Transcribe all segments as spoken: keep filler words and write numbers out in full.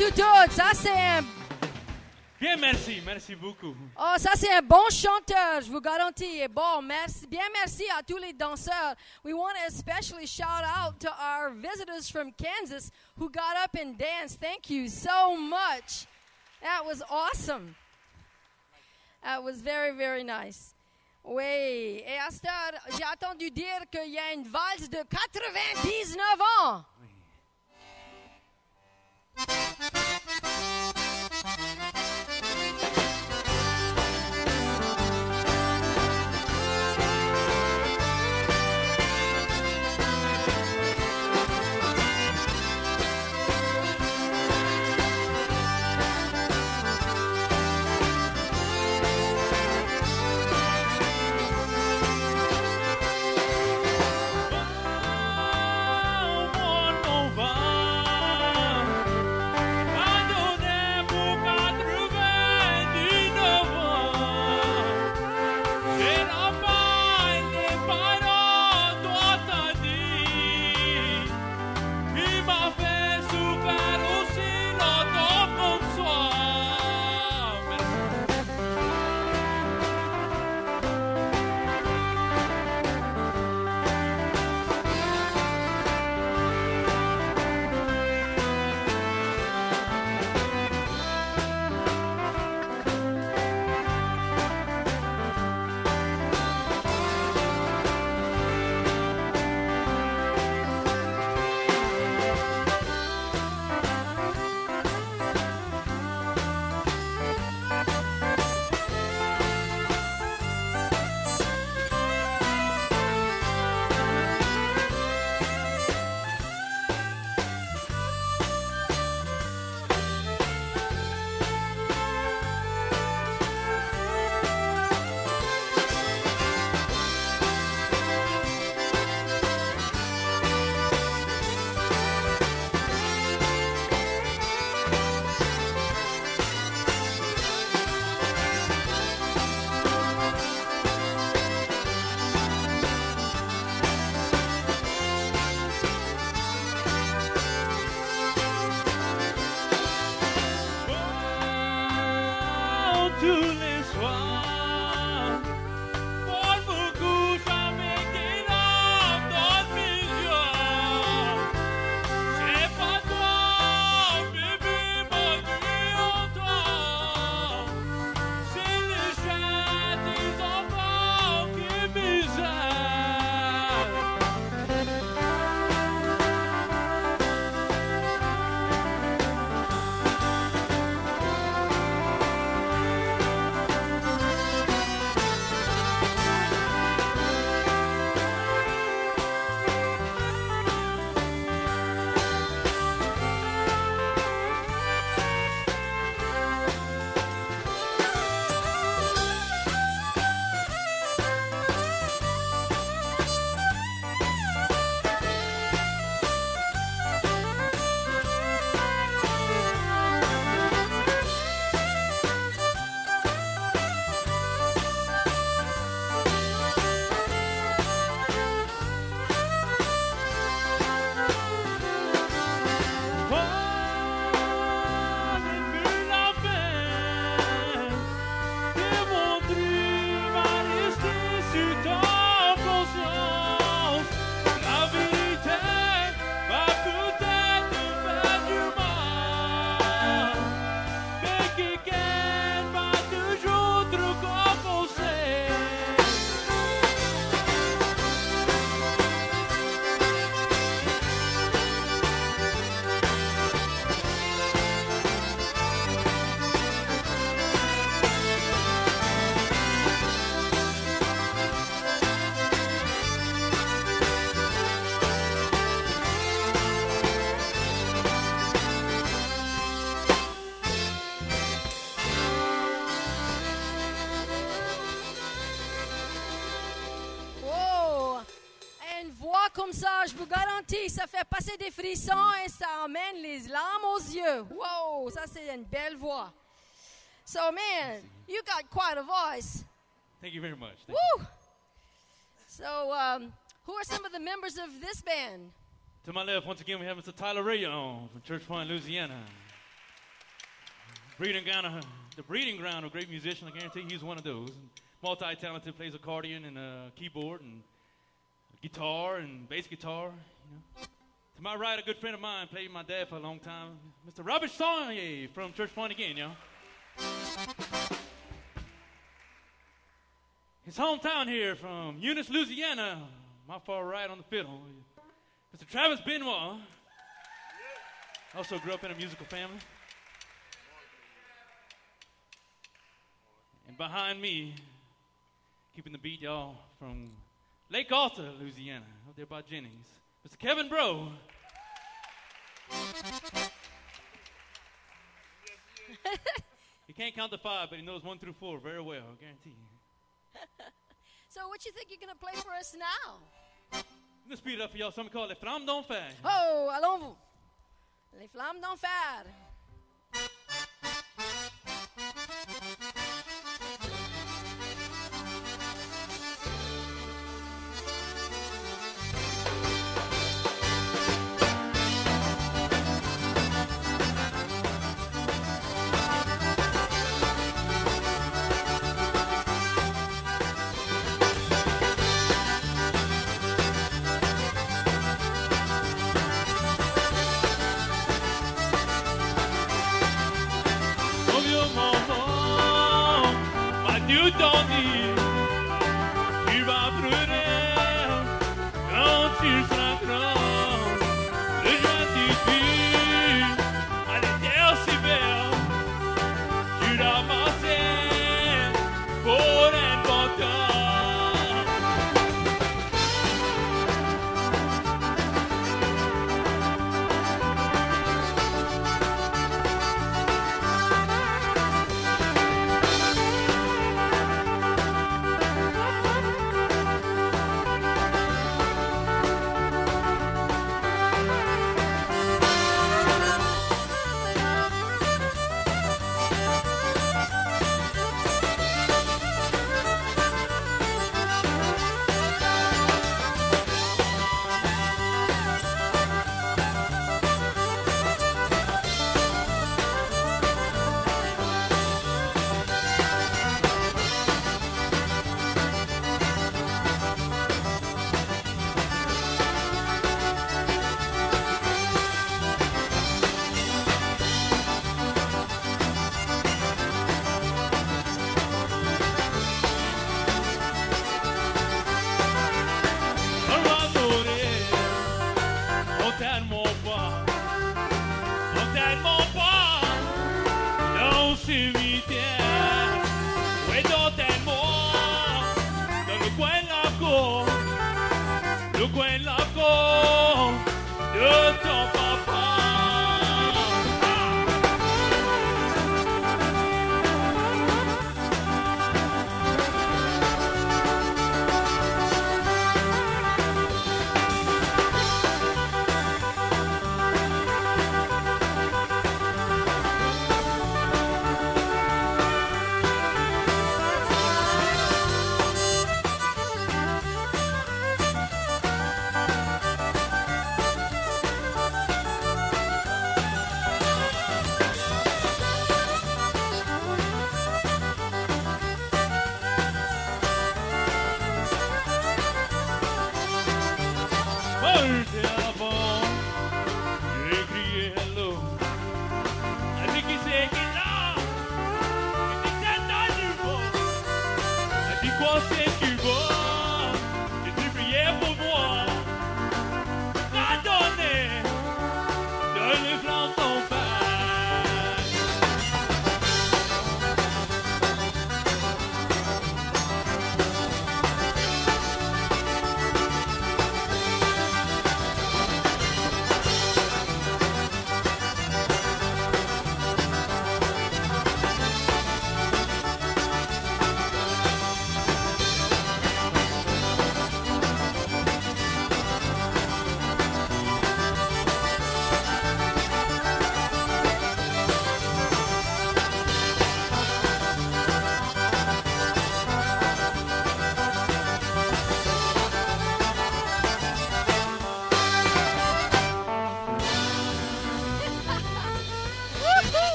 tout, tout. Ça, c'est un... Bien, merci. Merci beaucoup. Oh, ça, c'est un bon chanteur, je vous garantis. Il est bon. Merci. Bien, merci à tous les danseurs. We want to especially shout out to our visitors from Kansas who got up and danced. Thank you so much. That was awesome. That was very, very nice. Oui. Et à cette heure, j'ai entendu dire qu'il y a une valse de quatre-vingt-dix-neuf ans. Comme ça, je vous garantis, ça fait passer des frissons et ça emmène les larmes aux yeux. Wow, ça c'est une belle voix. So man, you got quite a voice. Thank you very much. Thank Woo! you. So, um, who are some of the members of this band? To my left, once again, we have Mister Tyler Ray on from Church Point, Louisiana. breeding ground of, the breeding ground of great musicians. I guarantee he's one of those. Multi-talented, plays accordion and uh, keyboard and guitar and bass guitar. You know. To my right, a good friend of mine, played with my dad for a long time, Mister Robert Saunier from Church Point again, y'all. His hometown here from Eunice, Louisiana, my far right on the fiddle, Mister Travis Benoit. Also grew up in a musical family. And behind me, keeping the beat, y'all, from Lake Arthur, Louisiana, out there by Jennings, Mister Kevin Bro. He can't count to five, but he knows one through four very well, I guarantee you. So what you think you're going to play for us now? I'm going to speed it up for y'all, something called Les Flammes d'Enfer. Oh, allons-vous. Les Flammes d'Enfer.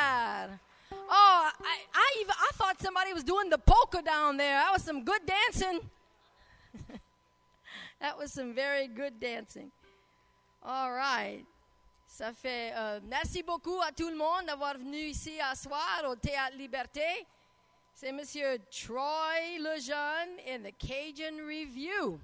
that. Oh, I, I, even, I thought somebody was doing the polka down there. That was some good dancing. That was some very good dancing. All right. Ça fait, euh, merci beaucoup à tout le monde d'avoir venu ici à soir au Théâtre Liberté. C'est Monsieur Troy Lejeune in the Cajun Review.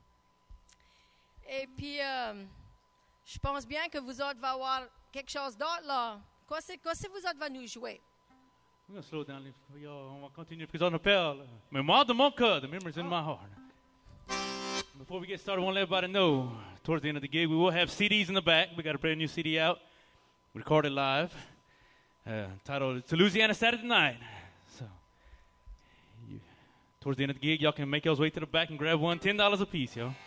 Et puis, euh, je pense bien que vous autres va avoir quelque chose d'autre là. Qu'est-ce que vous autres va nous jouer? We're going to slow down. On va continuer parce qu'on appelle Mémoire de mon cœur, the memories in my heart. Before we get started, I want to let everybody know, towards the end of the gig, we will have C Ds in the back. We got a brand new C D out, recorded live, uh, titled "It's a Louisiana Saturday Night." So, you, towards the end of the gig, y'all can make y'all's way to the back and grab one, ten dollars a piece, yo.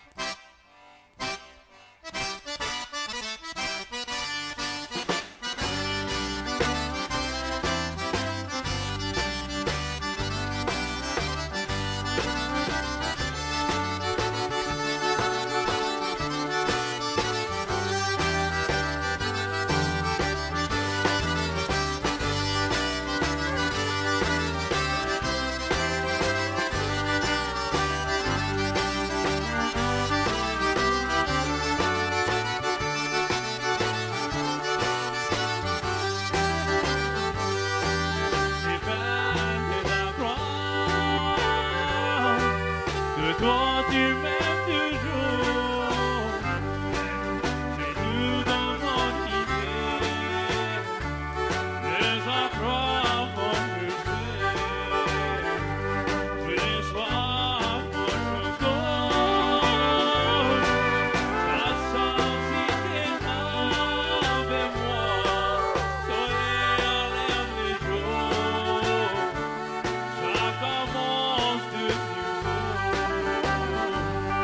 Toi tu m'aimes toujours, c'est tout dans mon idée, les endroits où je sais, tous les soirs où je dors, ça sent si t'es avec moi, soleil à l'air des jours, ça commence de nouveau.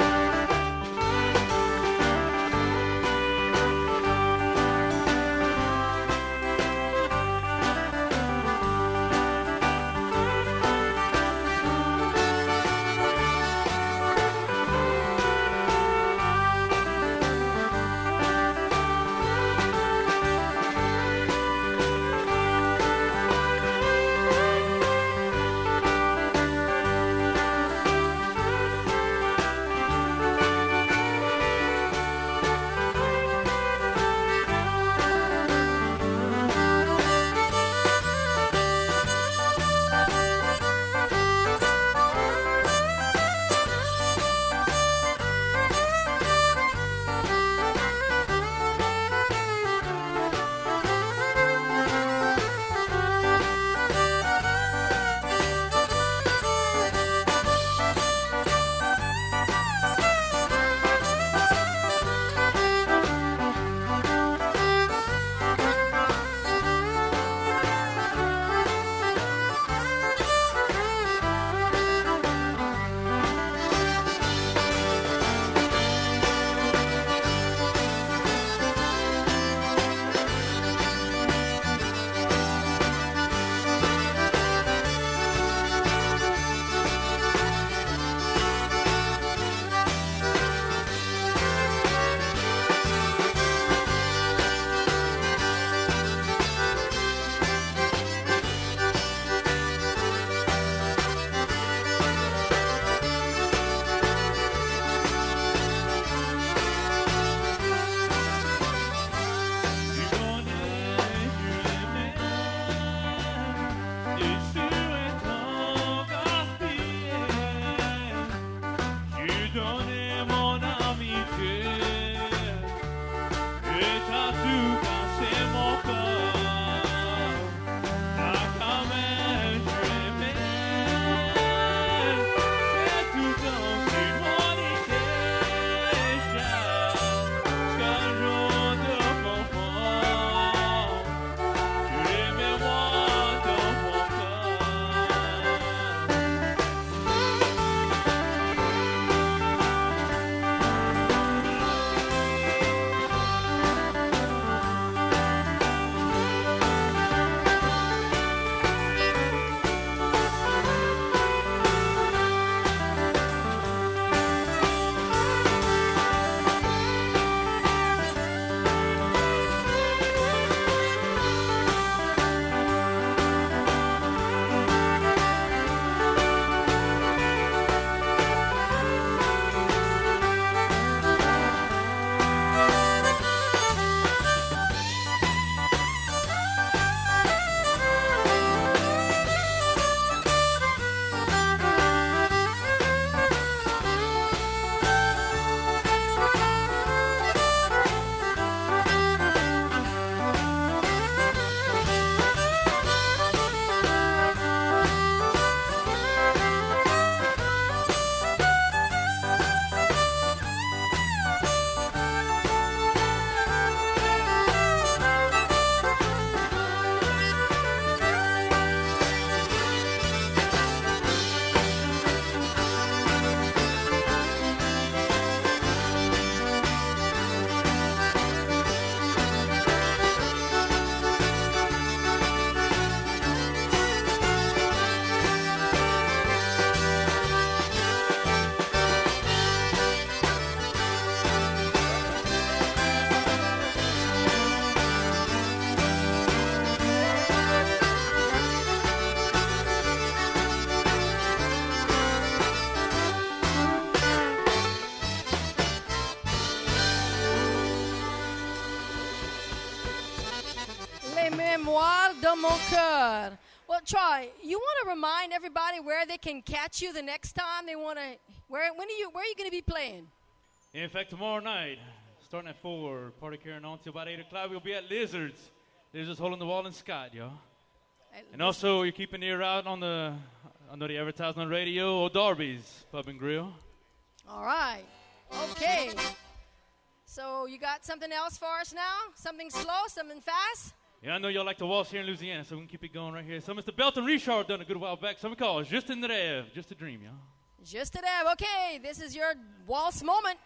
de mon cœur. Well, Troy, you want to remind everybody where they can catch you the next time they want to. Where when are you? Where are you going to be playing? In fact, tomorrow night, starting at four, party carrying on till about eight o'clock, we'll be at Lizards. Lizards Hole in the Wall in Scott, y'all. And also, you're keeping an ear out on the, I know the advertising on radio, O'Darby's Pub and Grill. All right. Okay. So you got something else for us now? Something slow, something fast? Yeah, I know y'all like to waltz here in Louisiana, so we can keep it going right here. So Mister Belton Richard done a good while back. Somebody call it Just in the Rev, Just a Dream, y'all. Just a dab. Okay, this is your waltz moment.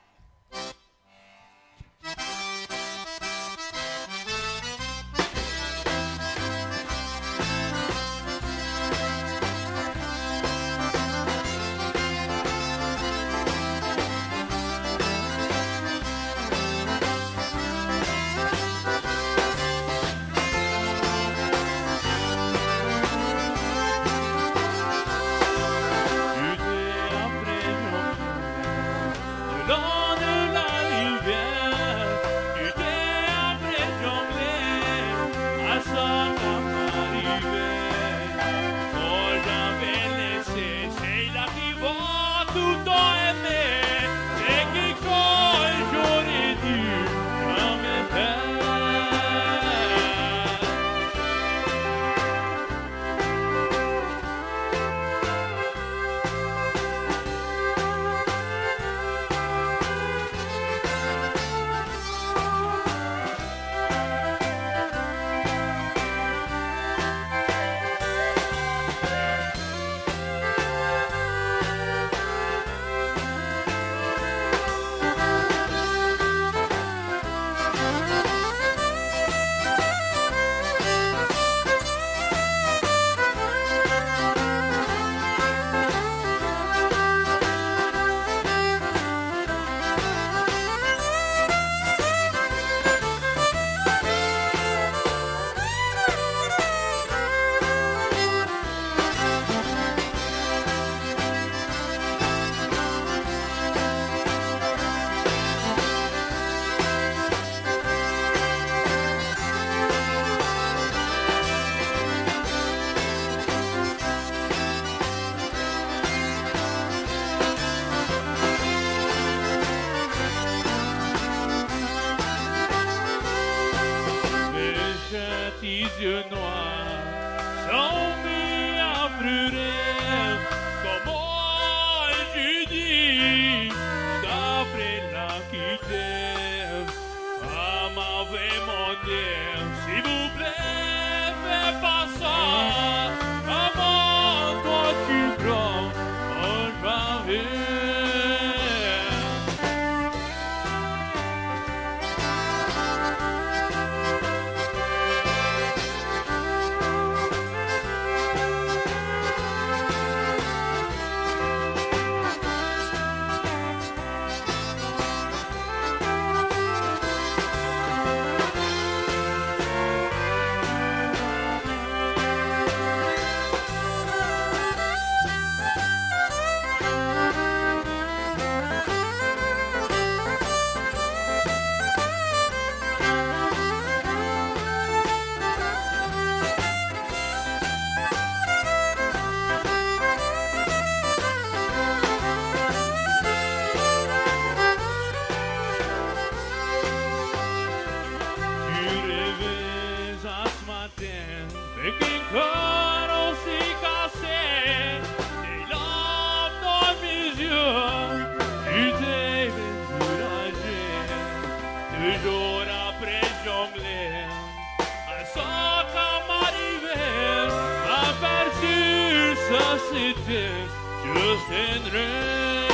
Just in the rain.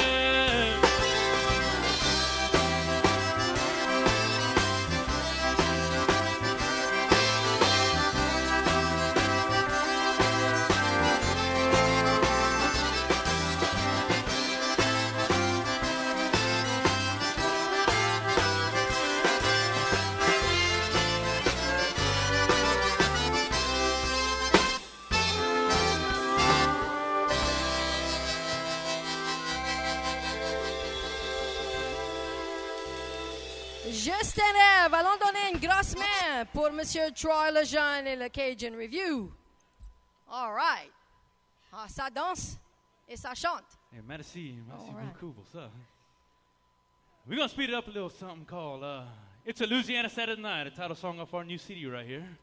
Juste élève, allons donner une grosse main pour Monsieur Troy Lejeune et le Cajun Review. All right. Ah, ça danse et ça chante. Hey, merci, merci All right. beaucoup pour ça. We're going to speed it up a little, something called uh, It's a Louisiana Saturday Night, a title song off our new C D right here.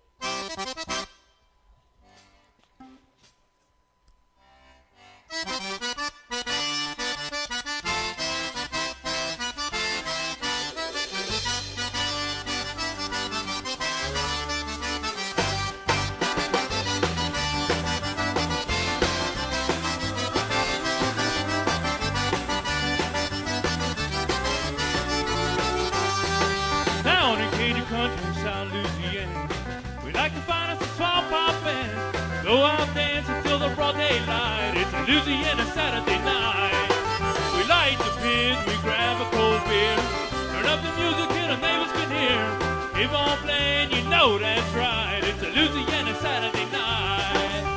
Down in Cajun country, South Louisiana, we like to find us a small pop band, go out dancing till the broad daylight. It's a Louisiana Saturday night. We light the pin, we grab a cold beer, turn up the music till the neighbors can hear. Keep on playing, you know that's right. It's a Louisiana Saturday night.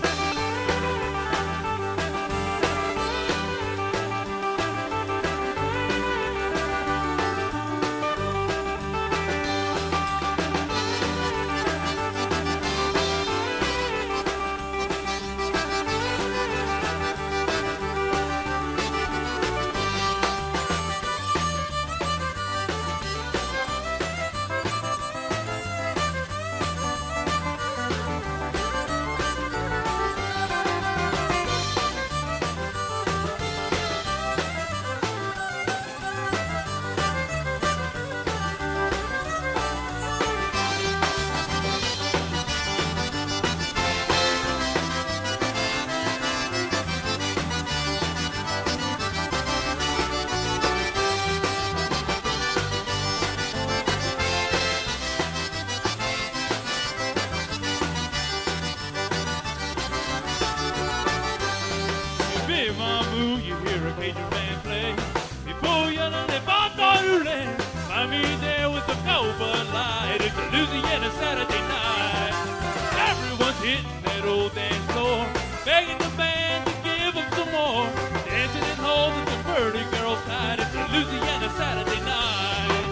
Big Mamu, you hear a Cajun band play. Before you know they bought the land. Find me there with the no Bud Light. It's a Louisiana Saturday night. Everyone's hitting that old dance floor, begging the band to give them some more. Dancing and holding the pretty girls tight. It's a Louisiana Saturday night.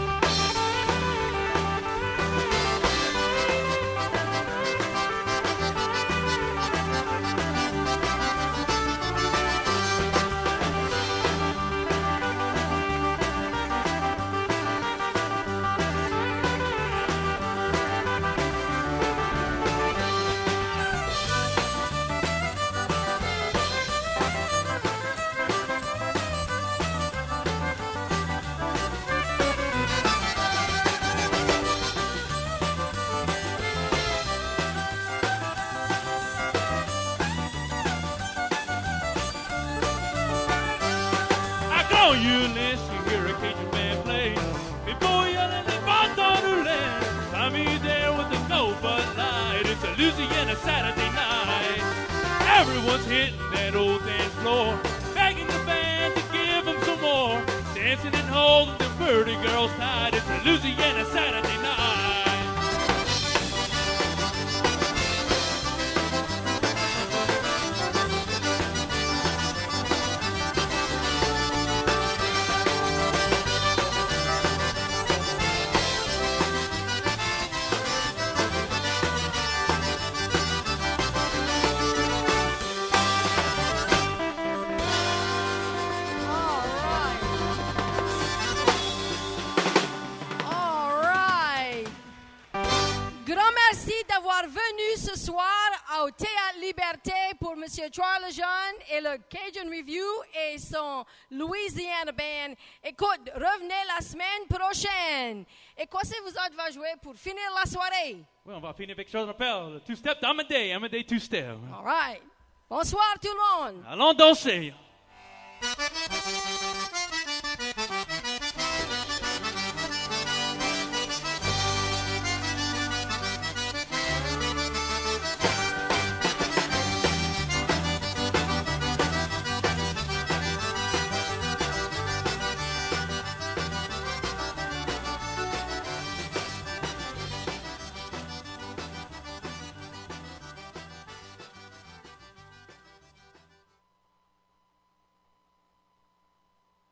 All you listen, you hear a Cajun band play. Before you let the bond on the land, find me there with the no Bud Light. It's a Louisiana Saturday night. Everyone's hitting that old dance floor, begging the band to give them some more. Dancing and holding the pretty girls tight. It's a Louisiana Saturday night. All right. All right. Grand merci d'avoir venu ce soir au Théâtre Liberté pour Monsieur Troy Lejeune et le Cajun Review et son Louisiana Band. Écoute, revenez la semaine prochaine. Et quoi c'est vous autres va jouer pour finir la soirée? Well, on va finir avec Charles Rappel, le two-step d'Amadé, Amadé two-step. All right. Bonsoir tout le monde. Allons danser. Thank you.